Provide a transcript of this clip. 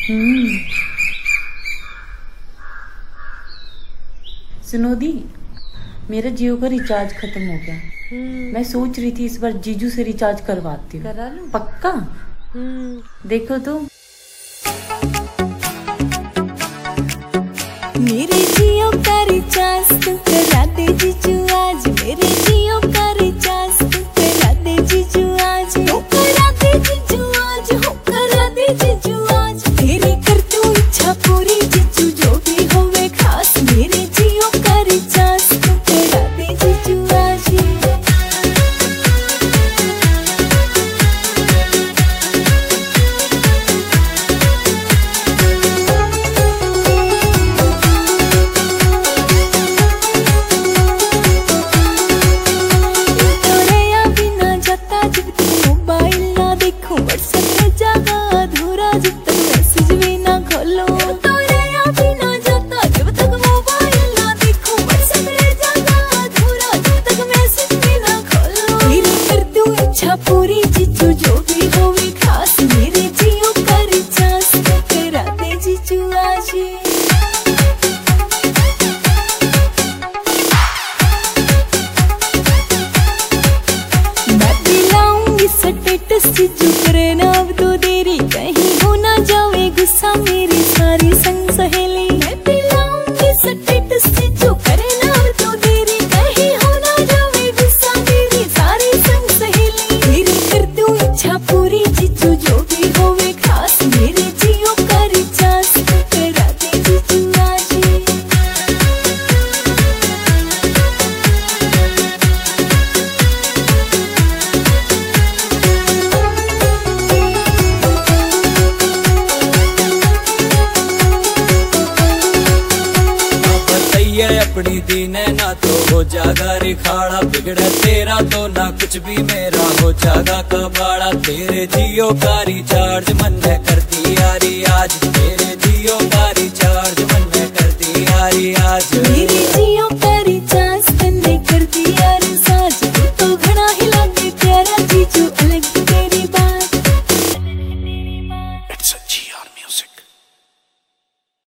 सुनो दी, मेरा जियो का रिचार्ज खत्म हो गया। मैं सोच रही थी इस बार जीजू से रिचार्ज करवाती हूँ। करा लो। पक्का? देखो तो। मेरे जियो का रिचार्ज तू करा दे जीजू आज। मेरे जियो का रिचार्ज तू करा दे जीजू आज। हो करा दे जीजू आज, हो करा दे जीजू आज। तेरी कर तू इच्छा पूरी जीजू, जो भी होवे खास। मेरे जियो का रिचार्ज तू करा दे जीजू आज। पूरी जीजू, जो भी होवे खास। मेरे जियो का रिचार्ज करा दे जीजू आज। मैं दिलाऊंगी स्टेटस जीजू, करे ना अब तो देरी। कहीं हो ना जावे गुस्सा मेरी सारी संग सहेली। मैं दिलाऊंगी स्टेटस जीजू, करे ना अब तो देरी। कहीं हो ना जावे गुस्सा मेरी सारी संग सहेली। तेरी कर तू इच्छा पूरी जीजू, जो भी होवे खास। मेरे जियो का रिचार्ज करा दे जीजू आज। अपनी दीन है ना तो हो जागा रिखाड़ा। बिगड़े तेरा तो ना कुछ भी मेरा हो जागा कबाड़ा। तेरे जियो का रिचार्ज मन में कर दिया री आज। तेरे जियो का रिचार्ज मन में कर दिया री आज। मेरे जियो